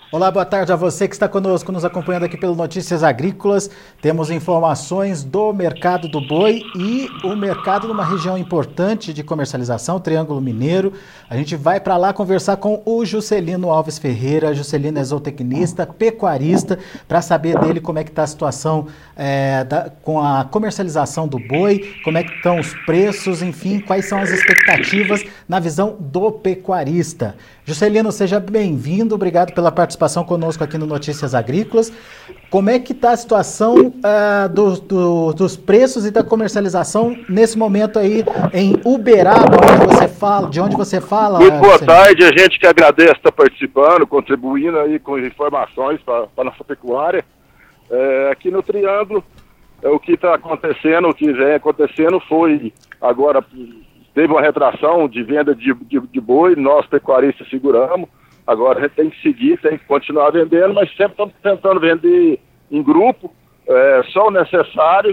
Olá, boa tarde a você que está conosco, nos acompanhando aqui pelo Notícias Agrícolas. Temos informações do mercado do boi e o mercado numa região importante de comercialização, o Triângulo Mineiro. A gente vai para lá conversar com o Juscelino Alves Ferreira. Juscelino é zootecnista, pecuarista, para saber dele como é que está a situação com a comercialização do boi, como é que estão os preços, enfim, quais são as expectativas na visão do pecuarista. Juscelino, seja bem-vindo, obrigado pela participação conosco aqui no Notícias Agrícolas. Como é que está a situação dos preços e da comercialização nesse momento aí em Uberaba, de onde você fala? Muito boa tarde, a gente que agradece estar participando, contribuindo aí com informações para a nossa pecuária. Aqui no Triângulo, o que está acontecendo, o que vem acontecendo foi agora... Teve uma retração de venda de boi, nós pecuaristas seguramos. Agora a gente tem que seguir, tem que continuar vendendo, mas sempre estamos tentando vender em grupo, só o necessário,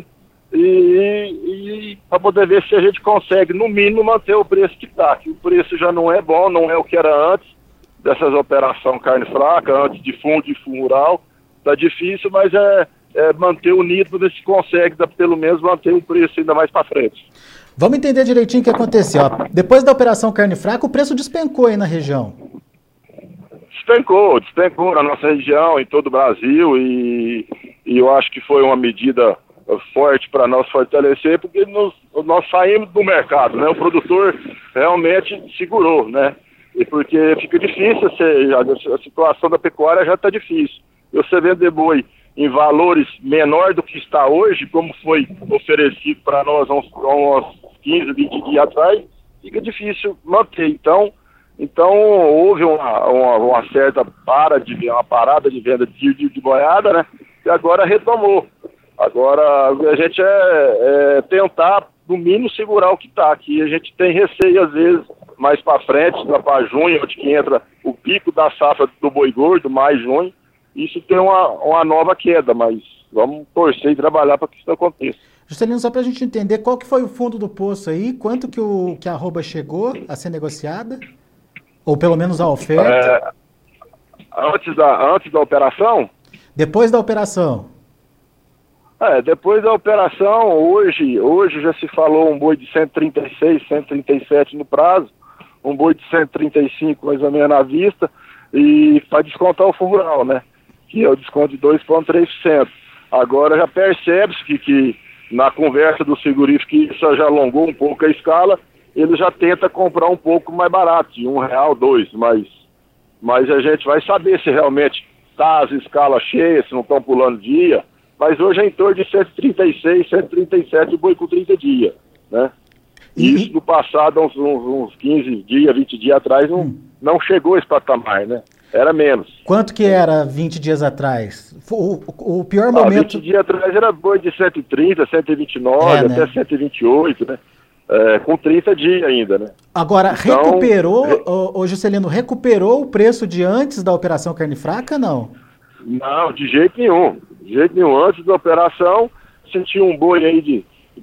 e para poder ver se a gente consegue, no mínimo, manter o preço que está. Que o preço já não é bom, não é o que era antes dessas operações carne fraca, antes de fundo rural. Está difícil, mas manter unido, ver se consegue, pelo menos, manter o preço ainda mais para frente. Vamos entender direitinho o que aconteceu. Depois da operação carne fraca, o preço despencou aí na região. Despencou na nossa região, em todo o Brasil, e eu acho que foi uma medida forte para nós fortalecer, porque nós saímos do mercado, né? O produtor realmente segurou, né? E porque fica difícil, a situação da pecuária já está difícil. Você vender boi em valores menor do que está hoje, como foi oferecido para nós há uns 15, 20 dias atrás, fica difícil manter. Então houve uma certa parada de venda de boiada, né? E agora retomou. Agora a gente tentar, no mínimo, segurar o que está aqui. A gente tem receio, às vezes, mais para frente, lá para junho, onde que entra o pico da safra do boi gordo, mais junho. Isso tem uma nova queda, mas vamos torcer e trabalhar para que isso aconteça. Juscelino, só para a gente entender, qual que foi o fundo do poço aí? Quanto que a arroba chegou a ser negociada? Ou pelo menos a oferta? Antes da operação? Depois da operação. Depois da operação, hoje já se falou um boi de 136, 137 no prazo, um boi de 135 mais ou menos à vista, e para descontar o fundo rural, né? Que é o desconto de 2,3%. Agora já percebe-se que na conversa do frigorífico, que isso já alongou um pouco a escala, ele já tenta comprar um pouco mais barato, de R$1, R$2, mas a gente vai saber se realmente está as escalas cheias, se não estão pulando dia, mas hoje é em torno de 136, 137 o boi com 30 dias, né? Isso no passado, uns 15 dias, 20 dias atrás, não chegou a esse patamar, né? Era menos. Quanto que era 20 dias atrás? O pior momento... 20 dias atrás era boi de 130, 129, até 128, né? Com 30 dias ainda, né? Agora, então, recuperou, Juscelino, recuperou o preço de antes da operação carne fraca, não? Não, de jeito nenhum. De jeito nenhum. Antes da operação, senti um boi aí de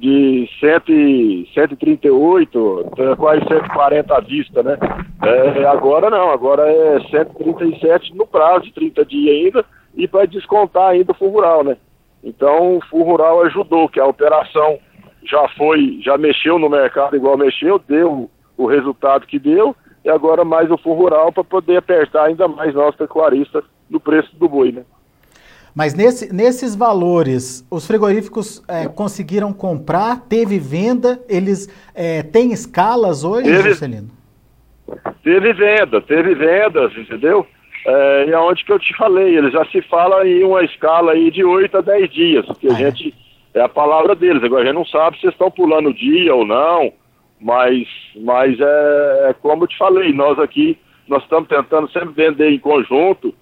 138, quase 140 à vista, né? Agora não, agora é 137 no prazo de 30 dias ainda, e para descontar ainda o fundo rural, né? Então o fundo rural ajudou, que a operação já mexeu no mercado igual mexeu, deu o resultado que deu, e agora mais o fundo rural para poder apertar ainda mais nós pecuaristas no preço do boi, né? Mas nesses valores, os frigoríficos conseguiram comprar, teve venda, eles têm escalas hoje, Juscelino? Teve vendas, entendeu? E aonde que eu te falei, eles já se falam em uma escala aí de 8 a 10 dias, que a gente, é a palavra deles, agora a gente não sabe se estão pulando o dia ou não, mas como eu te falei, nós aqui, nós estamos tentando sempre vender em conjunto,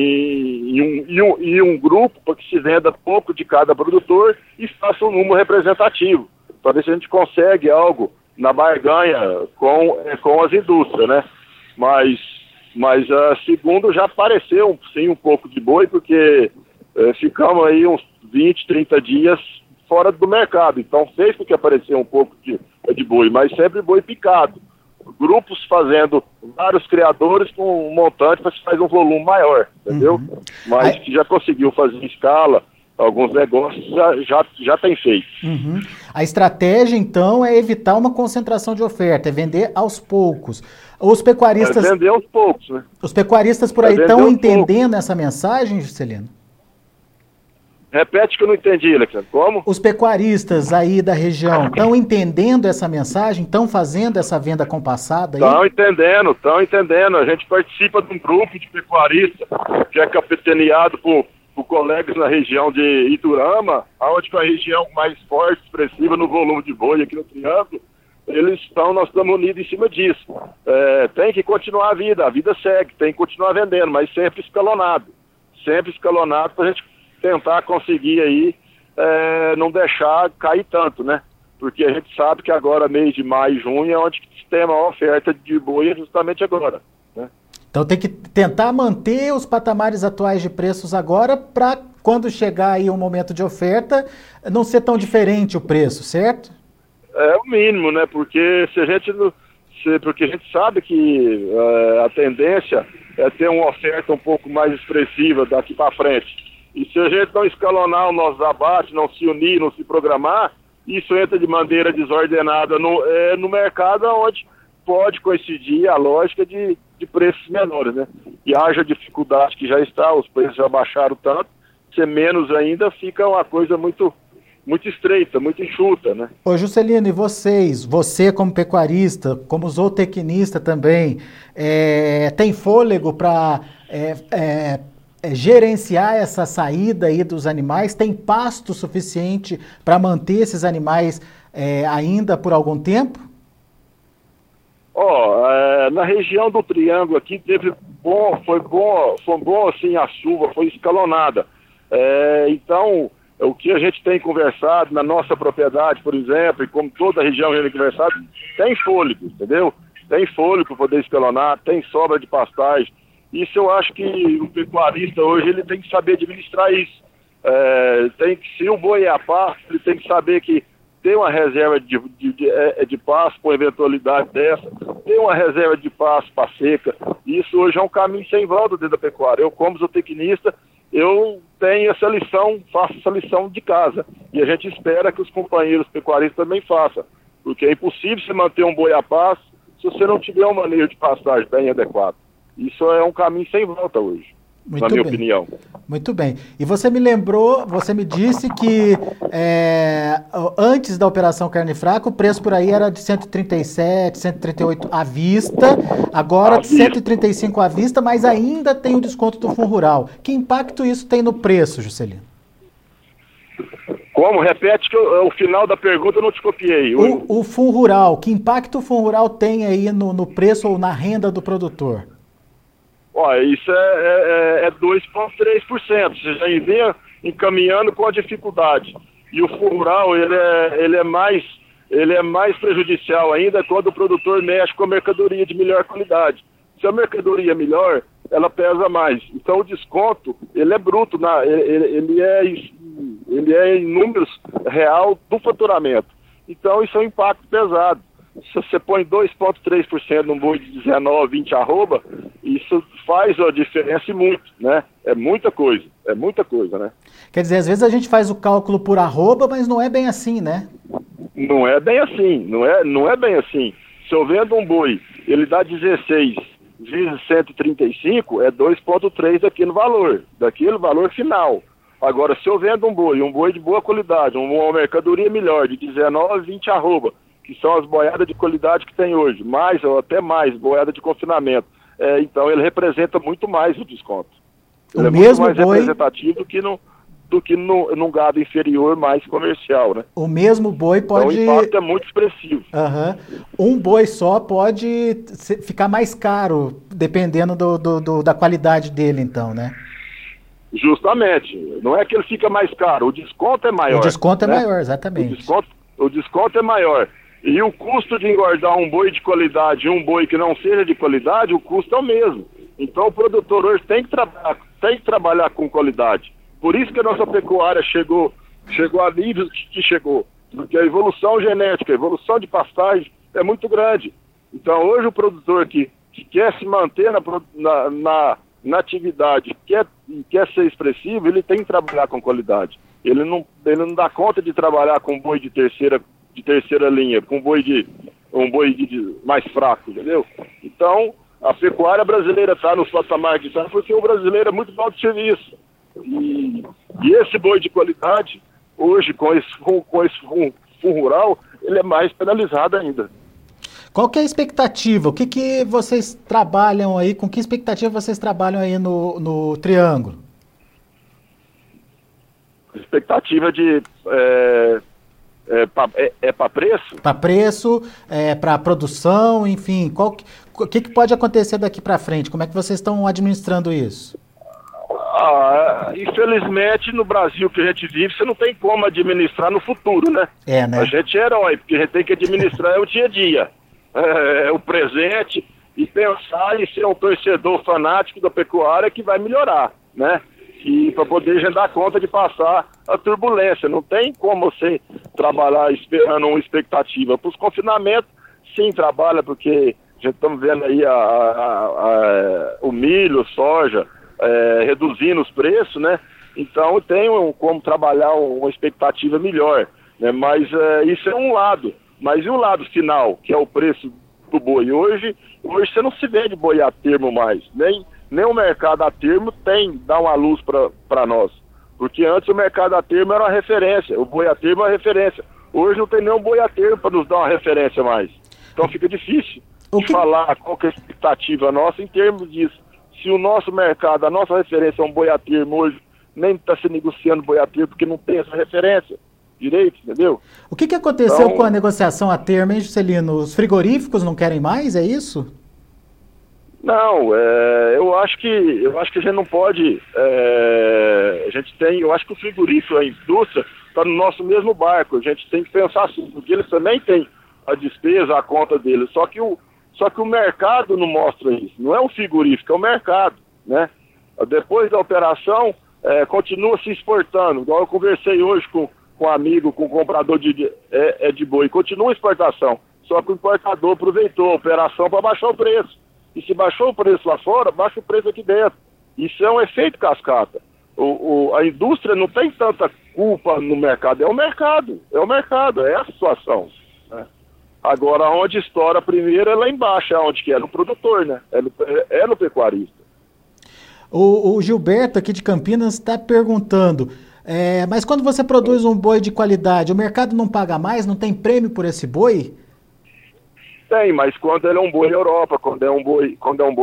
em um grupo, para que se venda pouco de cada produtor e faça um número representativo, para ver se a gente consegue algo na barganha com as indústrias, né? Mas segundo já apareceu sim um pouco de boi, porque ficamos aí uns 20, 30 dias fora do mercado, então fez com que apareceu um pouco de boi, mas sempre boi picado. grupos fazendo vários criadores com um montante para se fazer um volume maior, entendeu? Mas que já conseguiu fazer em escala, alguns negócios já tem feito. A estratégia, então, é evitar uma concentração de oferta, é vender aos poucos. Os pecuaristas... É vender aos poucos, né? Os pecuaristas por aí estão entendendo essa mensagem, Juscelino? Repete que eu não entendi, Alexandre. Como? Os pecuaristas aí da região estão entendendo essa mensagem? Estão fazendo essa venda compassada? Estão entendendo. A gente participa de um grupo de pecuaristas que é capitaneado por colegas na região de Iturama, onde é a região mais forte, expressiva no volume de boi aqui no Triângulo. Nós estamos unidos em cima disso. Tem que continuar a vida segue, tem que continuar vendendo, mas sempre escalonado para a gente tentar conseguir aí não deixar cair tanto, né? Porque a gente sabe que agora, mês de maio e junho, é onde tem a maior oferta de boi justamente agora, né? Então tem que tentar manter os patamares atuais de preços agora para quando chegar aí um momento de oferta, não ser tão diferente o preço, certo? É o mínimo, né? Porque porque a gente sabe que a tendência é ter uma oferta um pouco mais expressiva daqui para frente. E se a gente não escalonar os nossos abates, não se unir, não se programar, isso entra de maneira desordenada no mercado, onde pode coincidir a lógica de preços menores, né? E haja dificuldade que já está, os preços já baixaram tanto, ser menos ainda fica uma coisa muito estreita, muito enxuta, né? Ô Juscelino, e você como pecuarista, como zootecnista também, tem fôlego para gerenciar essa saída aí dos animais? Tem pasto suficiente para manter esses animais ainda por algum tempo? Na região do Triângulo aqui foi bom assim, a chuva foi escalonada. Então, o que a gente tem conversado na nossa propriedade, por exemplo, e como toda a região tem conversado, tem fôlego, entendeu? Tem fôlego para poder escalonar, tem sobra de pastagem. Isso eu acho que o pecuarista hoje ele tem que saber administrar isso. Se o boi é a pasto, ele tem que saber que tem uma reserva de pasto por eventualidade dessa, tem uma reserva de pasto para seca. Isso hoje é um caminho sem volta dentro da pecuária. Eu, como zootecnista, eu tenho essa lição, faço essa lição de casa. E a gente espera que os companheiros pecuaristas também façam. Porque é impossível você manter um boi a pasto se você não tiver um manejo de pastagem bem adequado. Isso é um caminho sem volta hoje, na minha opinião. Muito bem. E você me disse que antes da Operação Carne Fraca, o preço por aí era de 137, 138 à vista, agora 135 à vista, mas ainda tem o desconto do Fundo Rural. Que impacto isso tem no preço, Juscelino? Como? Repete que o final da pergunta eu não te copiei. O Fundo Rural, que impacto o Fundo Rural tem aí no preço ou na renda do produtor? Isso é 2,3%. Você já vem encaminhando com a dificuldade. E o Fundo Rural, ele é mais prejudicial ainda quando o produtor mexe com a mercadoria de melhor qualidade. Se a mercadoria é melhor, ela pesa mais. Então o desconto, ele é bruto, ele é em números real do faturamento. Então isso é um impacto pesado. Se você põe 2,3% num boi de 19, 20 arroba, isso faz a diferença e muito, né? É muita coisa, né? Quer dizer, às vezes a gente faz o cálculo por arroba, mas não é bem assim, né? Não é bem assim, não é bem assim. Se eu vendo um boi, ele dá 16 vezes 135, é 2,3 daquele valor final. Agora, se eu vendo um boi de boa qualidade, uma mercadoria melhor, de 19, 20 arroba, que são as boiadas de qualidade que tem hoje, mais ou até mais, boiada de confinamento. Então ele representa muito mais o desconto. Ele é muito mais representativo do que num gado inferior mais comercial, né? O mesmo boi pode... Então o impacto é muito expressivo. Um boi só pode ficar mais caro, dependendo da qualidade dele, então, né? Justamente. Não é que ele fica mais caro, o desconto é maior. O desconto é maior, exatamente. O desconto é maior. E o custo de engordar um boi de qualidade e um boi que não seja de qualidade, o custo é o mesmo. Então o produtor hoje tem que trabalhar com qualidade. Por isso que a nossa pecuária chegou a níveis que chegou. Porque a evolução genética, a evolução de pastagem é muito grande. Então hoje o produtor que quer se manter na atividade, quer ser expressivo, ele tem que trabalhar com qualidade. Ele não dá conta de trabalhar com boi de terceira linha, com um boi mais fraco, entendeu? Então, a pecuária brasileira está no patamar que está porque o brasileiro é muito mal de serviço. E esse boi de qualidade, hoje, com esse fundo rural, ele é mais penalizado ainda. Qual que é a expectativa? O que vocês trabalham aí, com que expectativa vocês trabalham aí no Triângulo? Expectativa de... para preço? Para preço, para produção, enfim. O que pode acontecer daqui para frente? Como é que vocês estão administrando isso? Infelizmente, no Brasil que a gente vive, você não tem como administrar no futuro, né? Né? A gente é herói, porque a gente tem que administrar o dia a dia. O presente, e pensar em ser um torcedor fanático da pecuária que vai melhorar, né? E para poder dar conta de passar a turbulência. Não tem como você trabalhar esperando uma expectativa. Para os confinamentos, sim, trabalha, porque a gente estamos vendo aí o milho, soja, reduzindo os preços, né? Então tem como trabalhar uma expectativa melhor, né? Mas isso é um lado. Mas e o lado final, que é o preço do boi? Hoje você não se vende boi a termo mais, nem o mercado a termo dá uma luz para nós. Porque antes o mercado a termo era uma referência, o boi a termo é uma referência. Hoje não tem nenhum boi a termo para nos dar uma referência mais. Então fica difícil de falar qual que é a expectativa nossa em termos disso. Se o nosso mercado, a nossa referência é um boi a termo hoje, nem está se negociando boi a termo porque não tem essa referência direito, entendeu? O que aconteceu com a negociação a termo, hein, Juscelino? Os frigoríficos não querem mais, é isso? Não, eu acho que a gente não pode, eu acho que o frigorífico, a indústria, está no nosso mesmo barco, a gente tem que pensar assim, porque eles também têm a despesa, a conta deles, só que o mercado não mostra isso, não é o frigorífico, é o mercado, né? Depois da operação, continua se exportando, igual eu conversei hoje com um amigo, com um comprador de boi, continua a exportação, só que o importador aproveitou a operação para baixar o preço. E se baixou o preço lá fora, baixa o preço aqui dentro. Isso é um efeito cascata. A indústria não tem tanta culpa no mercado, é o mercado, é a situação. Né? Agora, onde estoura primeiro é lá embaixo, onde que é no produtor, né? É no pecuarista. O Gilberto, aqui de Campinas, está perguntando, mas quando você produz um boi de qualidade, o mercado não paga mais, não tem prêmio por esse boi? Tem, mas quando ele é um boi Europa, quando é um boi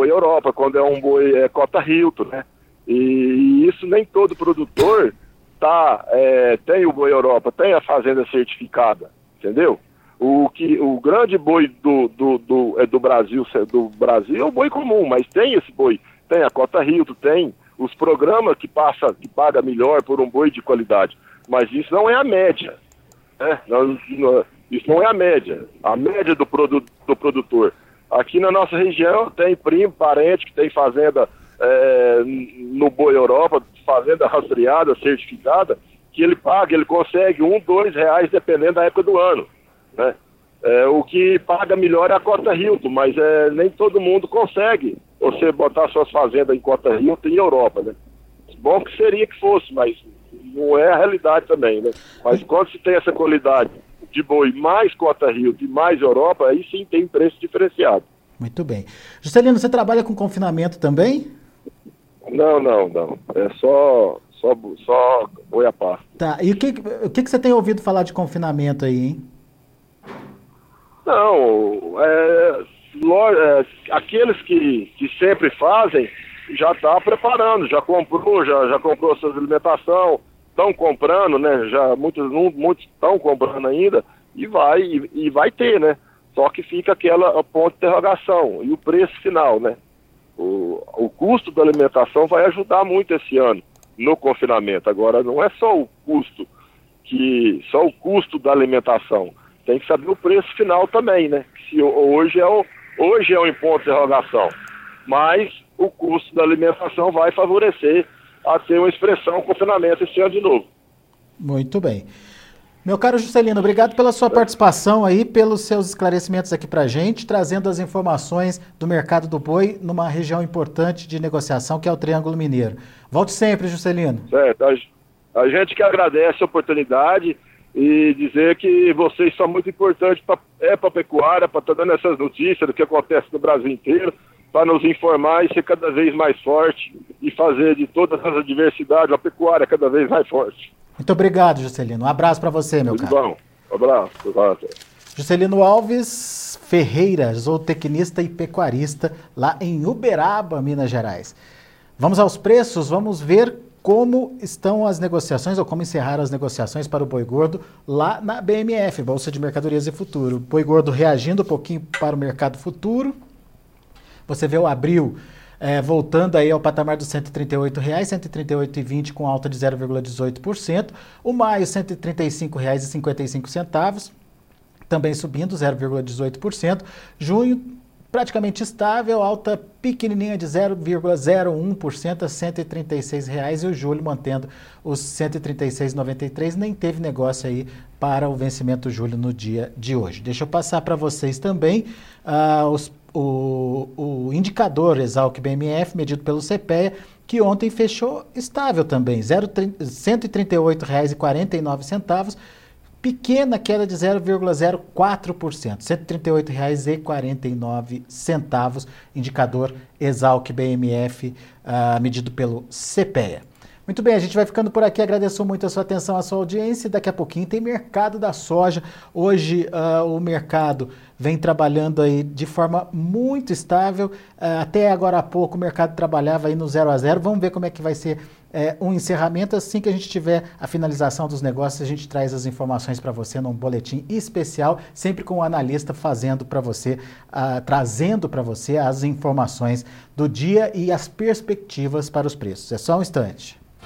cota Hilton, né? E isso nem todo produtor tem o boi Europa, tem a fazenda certificada, entendeu? O grande boi do Brasil é o boi comum, mas tem esse boi, tem a cota Hilton, tem os programas que paga melhor por um boi de qualidade, mas isso não é a média, né? Isso não é a média do produtor. Aqui na nossa região tem primo, parente que tem fazenda no Boi Europa, fazenda rastreada, certificada, que ele consegue R$1, R$2, dependendo da época do ano, né? O que paga melhor é a cota Hilton, mas nem todo mundo consegue você botar suas fazendas em cota Hilton em Europa, né? Bom que seria que fosse, mas não é a realidade também, né? Mas quando se tem essa qualidade de boi mais cota Hilton e mais Europa, aí sim tem preço diferenciado. Muito bem. Juscelino, você trabalha com confinamento também? Não. É só boi a pasto. Tá, e o que você tem ouvido falar de confinamento aí, hein? Não, aqueles que sempre fazem, já está preparando, já comprou suas alimentação, estão comprando, né? Já muitos estão comprando ainda e vai ter, né? Só que fica aquela ponto de interrogação e o preço final, né? O custo da alimentação vai ajudar muito esse ano no confinamento. Agora não é só o custo da alimentação, tem que saber o preço final também, né? Se hoje é um ponto de interrogação, mas o custo da alimentação vai favorecer a ter uma expressão confinamento esse ano de novo. Muito bem. Meu caro Juscelino, obrigado pela sua participação aí, pelos seus esclarecimentos aqui para a gente, trazendo as informações do mercado do boi numa região importante de negociação que é o Triângulo Mineiro. Volte sempre, Juscelino. Certo, a gente que agradece a oportunidade e dizer que vocês são muito importantes para a pecuária, para estar dando essas notícias do que acontece no Brasil inteiro, para nos informar e ser cada vez mais forte e fazer de todas as adversidades a pecuária cada vez mais forte. Muito obrigado, Juscelino. Um abraço para você, meu caro. Bom, um abraço. Juscelino Alves Ferreira, zootecnista e pecuarista, lá em Uberaba, Minas Gerais. Vamos aos preços, vamos ver como estão as negociações, ou como encerraram as negociações para o boi gordo lá na BMF, Bolsa de Mercadorias e Futuro. Boi gordo reagindo um pouquinho para o mercado futuro. Você vê o abril voltando aí ao patamar dos R$ 138,00, R$ 138,20 com alta de 0,18%. O maio, R$ 135,55, também subindo 0,18%. Junho, praticamente estável, alta pequenininha de 0,01% a R$ 136,00 e o julho mantendo os R$ 136,93. Nem teve negócio aí para o vencimento julho no dia de hoje. Deixa eu passar para vocês também o indicador Exalc BMF medido pelo CPEA, que ontem fechou estável também, R$ 138,49, pequena queda de 0,04%, R$ 138,49, indicador Exalc BMF medido pelo CPEA. Muito bem, a gente vai ficando por aqui, agradeço muito a sua atenção, a sua audiência, daqui a pouquinho tem mercado da soja. Hoje o mercado vem trabalhando aí de forma muito estável, até agora há pouco o mercado trabalhava aí no 0 a 0, vamos ver como é que vai ser um encerramento. Assim que a gente tiver a finalização dos negócios, a gente traz as informações para você num boletim especial, sempre com o analista fazendo para você, trazendo para você as informações do dia e as perspectivas para os preços. É só um instante.